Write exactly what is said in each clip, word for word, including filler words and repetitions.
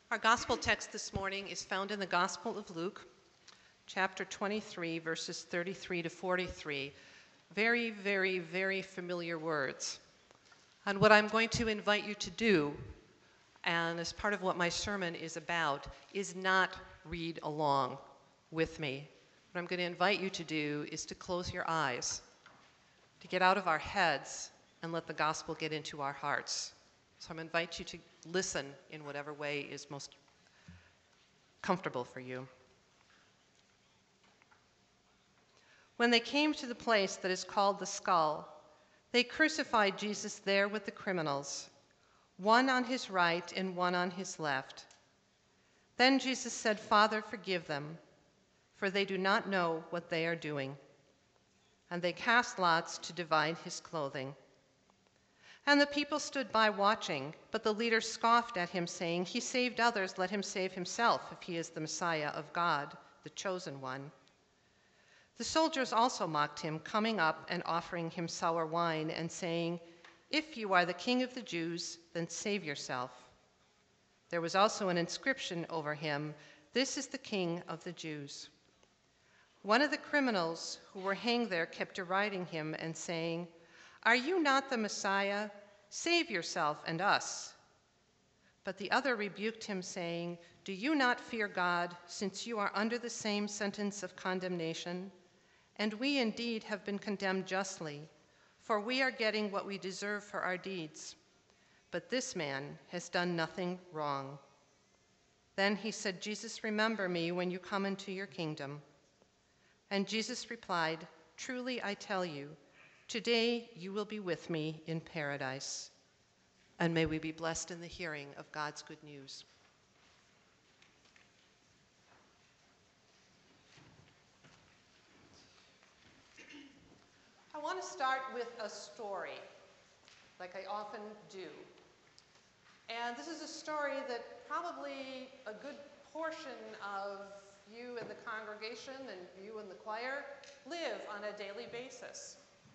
Our gospel text this morning is found in the Gospel of Luke, chapter twenty-three, verses thirty-three to forty-three. Very, very, very familiar words. And what I'm going to invite you to do, and as part of what my sermon is about, is not read along with me. What I'm going to invite you to do is to close your eyes, to get out of our heads and let the gospel get into our hearts. So I'm going to invite you to listen in whatever way is most comfortable for you. When they came to the place that is called the Skull, they crucified Jesus there with the criminals, one on his right and one on his left. Then Jesus said, "Father, forgive them, for they do not know what they are doing." And they cast lots to divide his clothing. And the people stood by watching, but the leaders scoffed at him, saying, "He saved others, let him save himself, if he is the Messiah of God, the chosen one." The soldiers also mocked him, coming up and offering him sour wine, and saying, "If you are the king of the Jews, then save yourself." There was also an inscription over him, "This is the King of the Jews." One of the criminals who were hanged there kept deriding him and saying, "Are you not the Messiah? Save yourself and us." But the other rebuked him, saying, "Do you not fear God, since you are under the same sentence of condemnation? And we indeed have been condemned justly, for we are getting what we deserve for our deeds. But this man has done nothing wrong." Then he said, "Jesus, remember me when you come into your kingdom." And Jesus replied, "Truly I tell you, today you will be with me in paradise." And may we be blessed in the hearing of God's good news. I want to start with a story, like I often do. And this is a story that probably a good portion of you in the congregation and you in the choir live on a daily basis.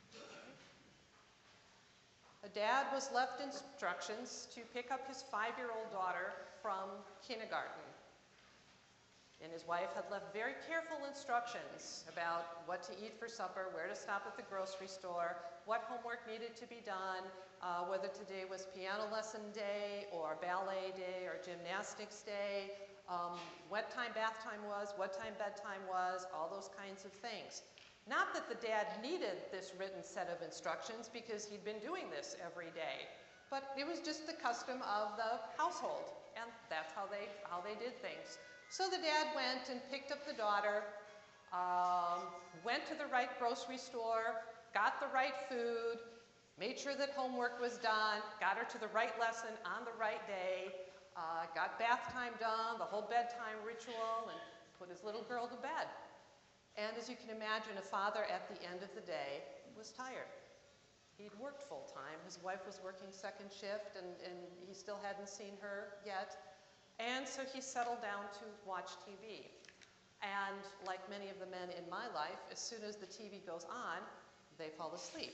A dad was left instructions to pick up his five-year-old daughter from kindergarten. And his wife had left very careful instructions about what to eat for supper, where to stop at the grocery store, what homework needed to be done, uh, whether today was piano lesson day or ballet day or gymnastics day, um, what time bath time was, what time bedtime was, all those kinds of things. Not that the dad needed this written set of instructions because he'd been doing this every day, but it was just the custom of the household, and that's how they, how they did things. So the dad went and picked up the daughter, um, went to the right grocery store, got the right food, made sure that homework was done, got her to the right lesson on the right day, uh, got bath time done, the whole bedtime ritual, and put his little girl to bed. And as you can imagine, a father at the end of the day was tired. He'd worked full time. His wife was working second shift, and, and he still hadn't seen her yet. And so he settled down to watch T V. And like many of the men in my life, as soon as the T V goes on, they fall asleep.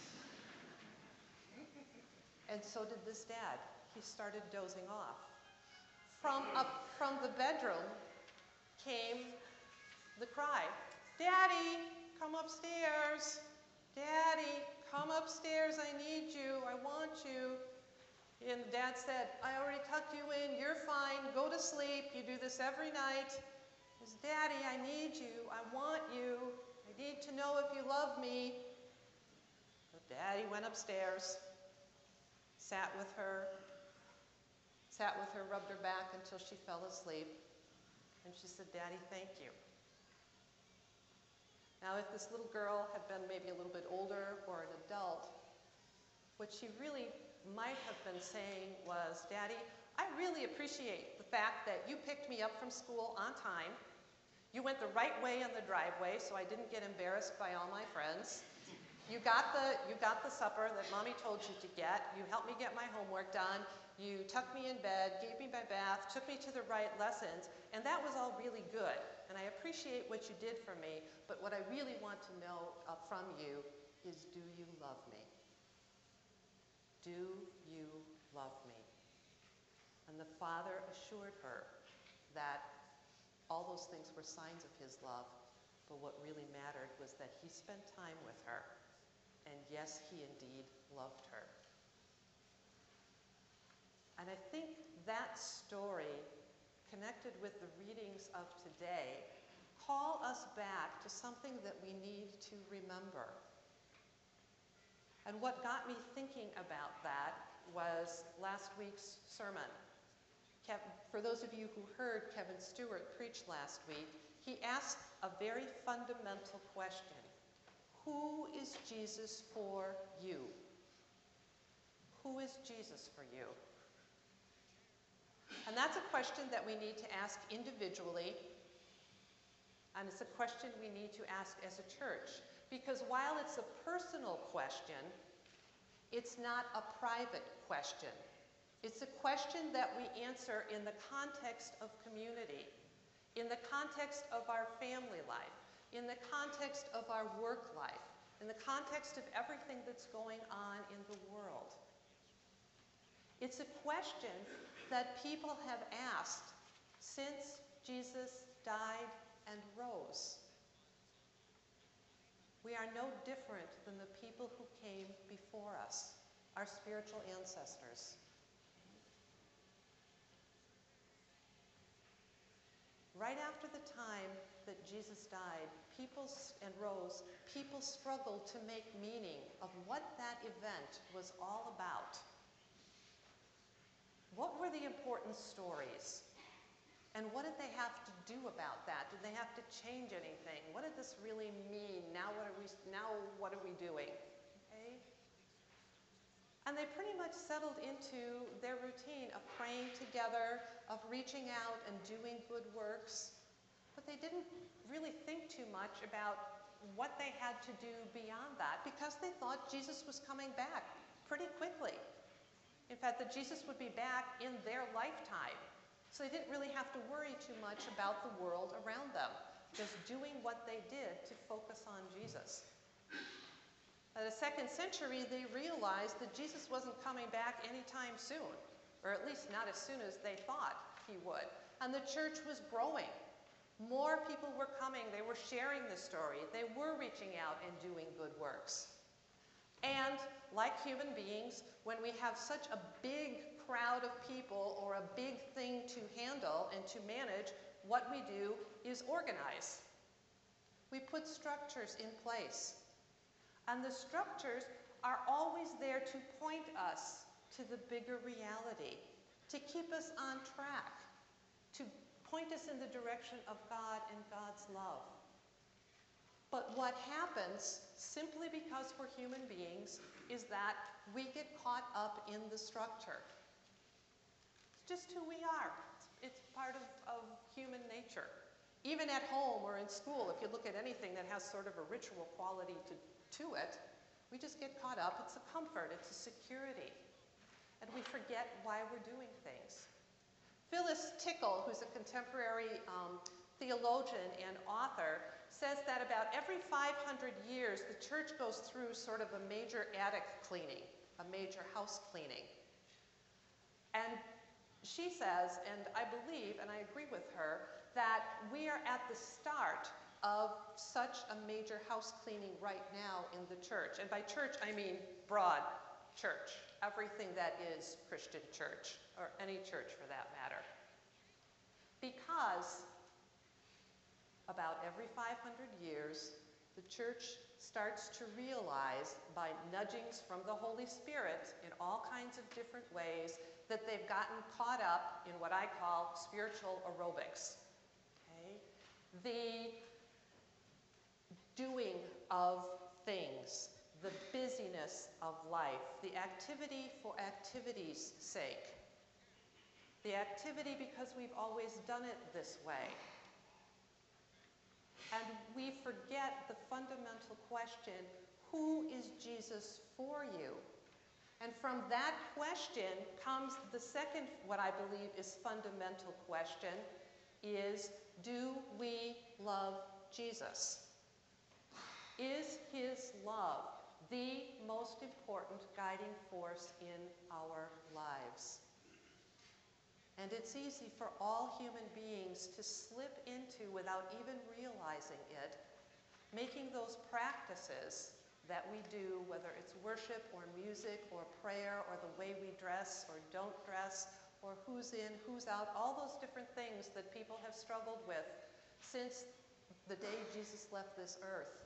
And so did this dad. He started dozing off. From up from the bedroom came the cry, "Daddy, come upstairs. Daddy, come upstairs. I need you. I want you." And Dad said, "I already tucked you in. You're fine. Go to sleep. You do this every night." He says, "Daddy, I need you. I want you. I need to know if you love me." So Daddy went upstairs, sat with her, sat with her, rubbed her back until she fell asleep. And she said, "Daddy, thank you." Now, if this little girl had been maybe a little bit older or an adult, what she really might have been saying was, "Daddy, I really appreciate the fact that you picked me up from school on time. You went the right way in the driveway so I didn't get embarrassed by all my friends. You got the, you got the supper that Mommy told you to get. You helped me get my homework done. You tucked me in bed, gave me my bath, took me to the right lessons, and that was all really good. And I appreciate what you did for me, but what I really want to know uh, from you is, do you love me? Do you love me?" And the the Father assured her that all those things were signs of his love, but what really mattered was that he spent time with her, and yes, he indeed loved her. And I think that story, connected with the readings of today, call us back to something that we need to remember. And what got me thinking about that was last week's sermon. Kev, for those of you who heard Kevin Stewart preach last week, he asked a very fundamental question. Who is Jesus for you? Who is Jesus for you? And that's a question that we need to ask individually, and it's a question we need to ask as a church. Because while it's a personal question, it's not a private question. It's a question that we answer in the context of community, in the context of our family life, in the context of our work life, in the context of everything that's going on in the world. It's a question that people have asked since Jesus died and rose. We are no different than the people who came before us, our spiritual ancestors. Right after the time that Jesus died, people and rose, people struggled to make meaning of what that event was all about. What were the important stories? And what did they have to do about that? Did they have to change anything? What did this really mean? Now what are we, now what are we doing? Okay? And they pretty much settled into their routine of praying together, of reaching out and doing good works. But they didn't really think too much about what they had to do beyond that because they thought Jesus was coming back pretty quickly. In fact, that Jesus would be back in their lifetime. So they didn't really have to worry too much about the world around them, just doing what they did to focus on Jesus. By the second century, they realized that Jesus wasn't coming back anytime soon, or at least not as soon as they thought he would. And the church was growing. More people were coming. They were sharing the story. They were reaching out and doing good works. And like human beings, when we have such a big crowd of people or a big thing to handle and to manage, what we do is organize. We put structures in place. And the structures are always there to point us to the bigger reality, to keep us on track, to point us in the direction of God and God's love. But what happens, simply because we're human beings, is that we get caught up in the structure. It's just who we are. It's part of, of human nature. Even at home or in school, if you look at anything that has sort of a ritual quality to, to it, we just get caught up. It's a comfort, it's a security. And we forget why we're doing things. Phyllis Tickle, who's a contemporary um, theologian and author, says that about every five hundred years, the church goes through sort of a major attic cleaning, a major house cleaning. And she says, and I believe, and I agree with her, that we are at the start of such a major house cleaning right now in the church. And by church, I mean broad church, everything that is Christian church, or any church for that matter. Because about every five hundred years, the church starts to realize, by nudgings from the Holy Spirit in all kinds of different ways, that they've gotten caught up in what I call spiritual aerobics. Okay? The doing of things, the busyness of life, the activity for activity's sake, the activity because we've always done it this way. And we forget the fundamental question, who is Jesus for you? And from that question comes the second, what I believe is fundamental question, is do we love Jesus? Is his love the most important guiding force in our lives? And it's easy for all human beings to slip into, without even realizing it, making those practices that we do, whether it's worship or music or prayer or the way we dress or don't dress or who's in, who's out, all those different things that people have struggled with since the day Jesus left this earth.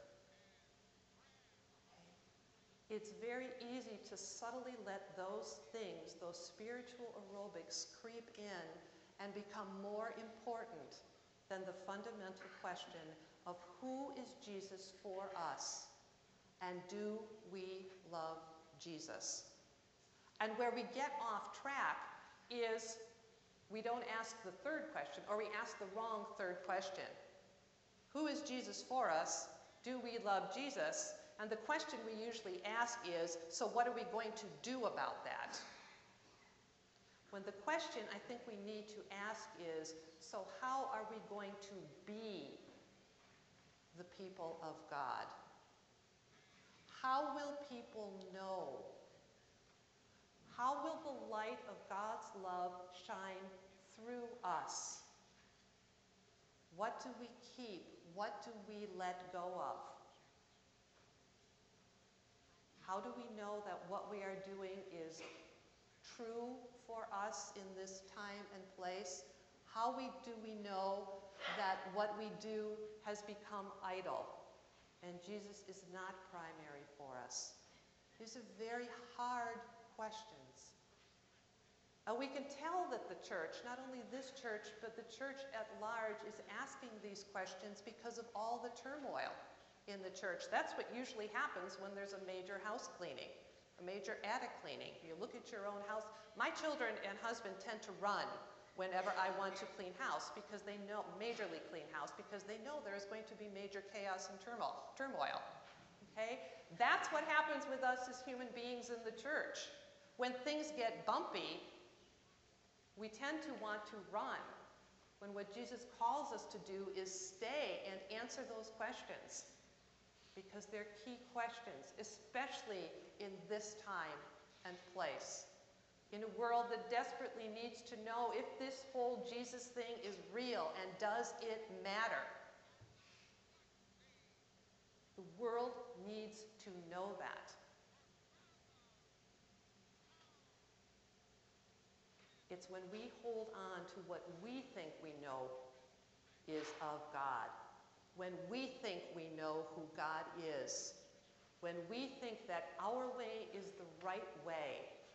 It's very easy to subtly let those things, those spiritual aerobics, creep in and become more important than the fundamental question of who is Jesus for us, and do we love Jesus? And where we get off track is we don't ask the third question, or we ask the wrong third question. Who is Jesus for us? Do we love Jesus? And the question we usually ask is, so what are we going to do about that? When the question I think we need to ask is, so how are we going to be the people of God? How will people know? How will the light of God's love shine through us? What do we keep? What do we let go of? How do we know that what we are doing is true for us in this time and place? How we, do we know that what we do has become idol and Jesus is not primary for us? These are very hard questions. And we can tell that the church, not only this church, but the church at large, is asking these questions because of all the turmoil in the church. That's what usually happens when there's a major house cleaning, a major attic cleaning. You look at your own house. My children and husband tend to run whenever I want to clean house because they know, majorly clean house, because they know there is going to be major chaos and turmoil. turmoil. Okay? That's what happens with us as human beings in the church. When things get bumpy, we tend to want to run, when what Jesus calls us to do is stay and answer those questions, because they're key questions, especially in this time and place. In a world that desperately needs to know if this whole Jesus thing is real and does it matter. The world needs to know that. It's when we hold on to what we think we know is of God, when we think we know who God is, when we think that our way is the right way,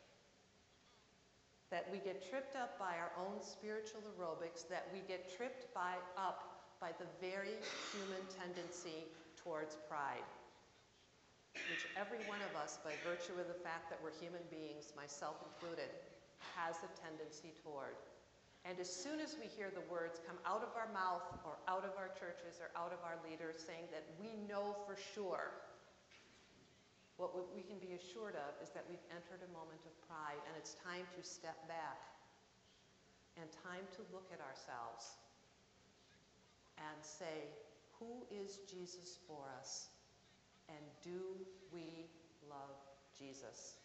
that we get tripped up by our own spiritual aerobics, that we get tripped by, up by the very human tendency towards pride, which every one of us, by virtue of the fact that we're human beings, myself included, has a tendency toward. And as soon as we hear the words come out of our mouth or out of our churches or out of our leaders saying that we know for sure, what we can be assured of is that we've entered a moment of pride, and it's time to step back and time to look at ourselves and say, who is Jesus for us? And do we love Jesus?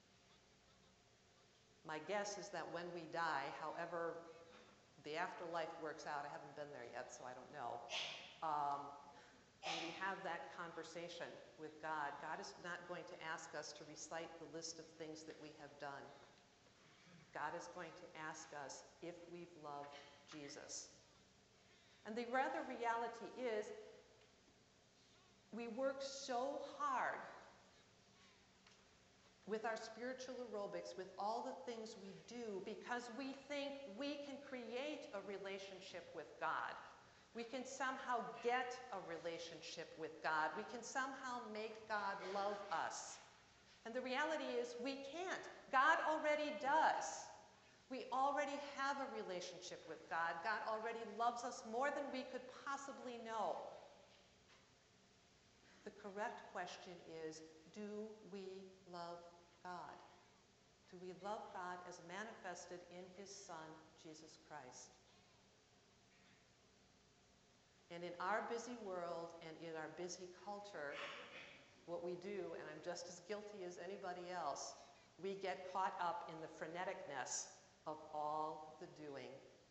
My guess is that when we die, however the afterlife works out, I haven't been there yet, so I don't know, um, and we have that conversation with God, God is not going to ask us to recite the list of things that we have done. God is going to ask us if we've loved Jesus. And the rather reality is, we work so hard with our spiritual aerobics, with all the things we do, because we think we can create a relationship with God. We can somehow get a relationship with God. We can somehow make God love us. And the reality is we can't. God already does. We already have a relationship with God. God already loves us more than we could possibly know. The correct question is, do we love God? Do we love God as manifested in his Son, Jesus Christ? And in our busy world and in our busy culture, what we do, and I'm just as guilty as anybody else, we get caught up in the freneticness of all the doing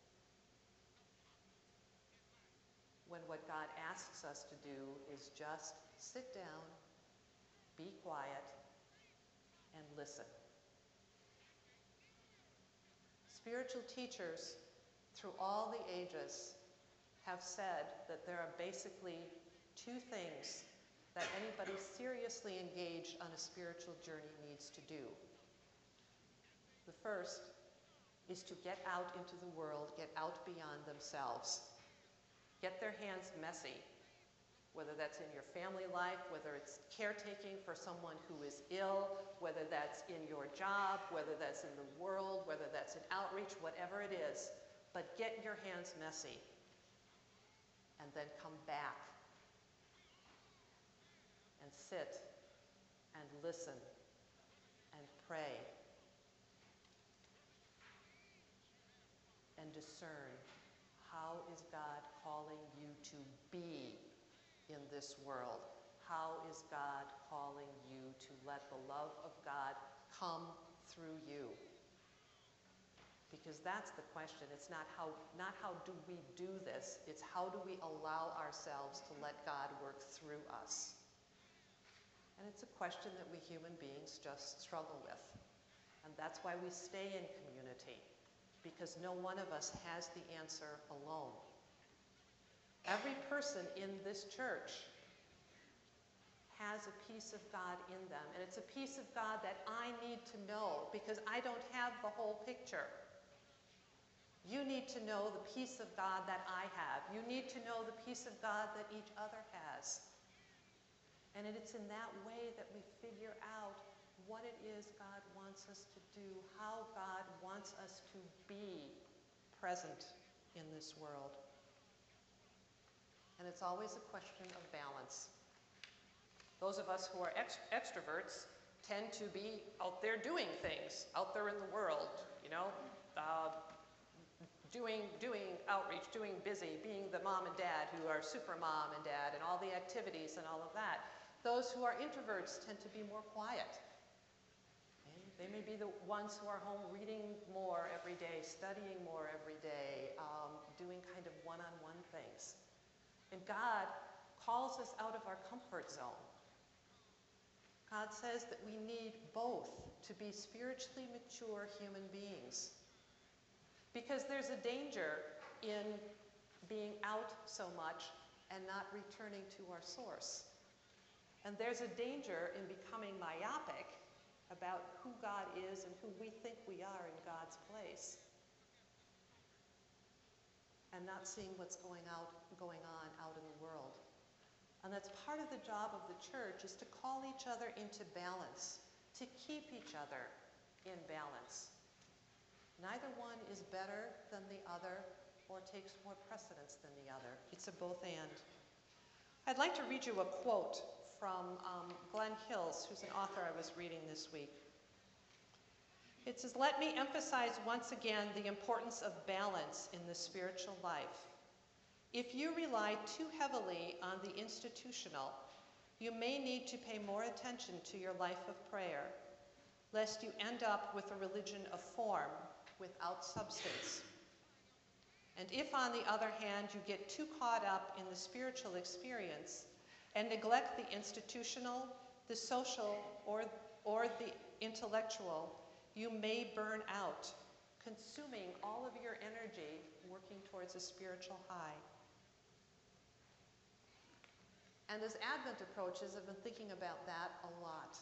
when what God asks us to do is just sit down, be quiet, and listen. Spiritual teachers through all the ages have said that there are basically two things that anybody seriously engaged on a spiritual journey needs to do. The first is to get out into the world, get out beyond themselves, get their hands messy, whether that's in your family life, whether it's caretaking for someone who is ill, whether that's in your job, whether that's in the world, whether that's in outreach, whatever it is, but get your hands messy and then come back and sit and listen and pray and discern, how is God calling you to be in this world? How is God calling you to let the love of God come through you? Because that's the question. It's not how, not how do we do this, it's how do we allow ourselves to let God work through us? And it's a question that we human beings just struggle with. And that's why we stay in community, because no one of us has the answer alone. Every person in this church has a piece of God in them, and it's a piece of God that I need to know because I don't have the whole picture. You need to know the piece of God that I have. You need to know the piece of God that each other has. And it's in that way that we figure out what it is God wants us to do, how God wants us to be present in this world. And it's always a question of balance. Those of us who are ext extroverts tend to be out there doing things, out there in the world, you know, uh, doing, doing outreach, doing busy, being the mom and dad who are super mom and dad and all the activities and all of that. Those who are introverts tend to be more quiet. They may be the ones who are home reading more every day, studying more every day, um, doing kind of one-on-one things. And God calls us out of our comfort zone. God says that we need both to be spiritually mature human beings. Because there's a danger in being out so much and not returning to our source. And there's a danger in becoming myopic about who God is and who we think we are in God's place, and not seeing what's going out, going on out in the world. And that's part of the job of the church, is to call each other into balance, to keep each other in balance. Neither one is better than the other or takes more precedence than the other. It's a both and. I'd like to read you a quote from um, Glenn Hills, who's an author I was reading this week. It says, "Let me emphasize once again the importance of balance in the spiritual life. If you rely too heavily on the institutional, you may need to pay more attention to your life of prayer, lest you end up with a religion of form without substance. And if, on the other hand, you get too caught up in the spiritual experience and neglect the institutional, the social, or, or the intellectual, you may burn out, consuming all of your energy working towards a spiritual high." And as Advent approaches, I've been thinking about that a lot.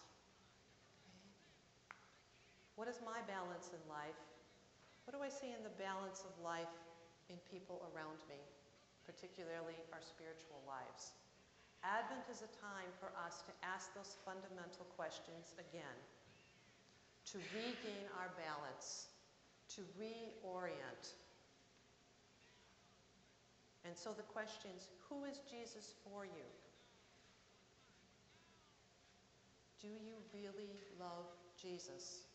What is my balance in life? What do I see in the balance of life in people around me, particularly our spiritual lives? Advent is a time for us to ask those fundamental questions again, to regain our balance, to reorient. And so the questions, who is Jesus for you? Do you really love Jesus?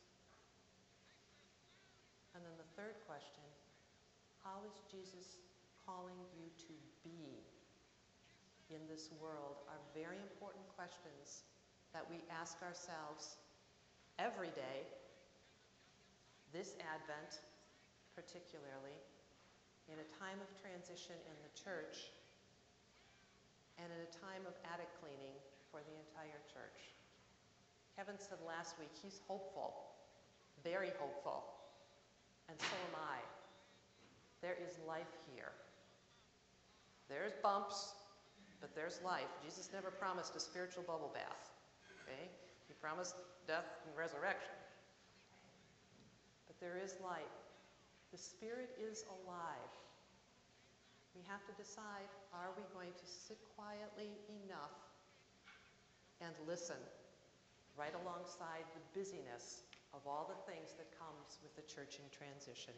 And then the third question, how is Jesus calling you to be in this world, are very important questions that we ask ourselves every day, this Advent, particularly in a time of transition in the church and in a time of attic cleaning for the entire church. Kevin said last week he's hopeful, very hopeful, and so am I. There is life here. There's bumps, but there's life. Jesus never promised a spiritual bubble bath, okay? He promised death and resurrection. But there is life. The Spirit is alive. We have to decide, are we going to sit quietly enough and listen right alongside the busyness of all the things that comes with the church in transition?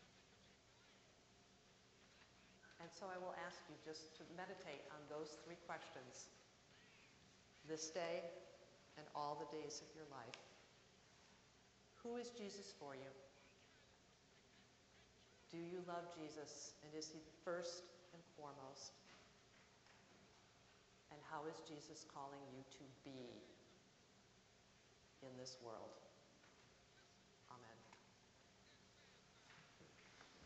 And so I will ask you just to meditate on those three questions this day and all the days of your life. Who is Jesus for you? Do you love Jesus, and is he first and foremost? And how is Jesus calling you to be in this world?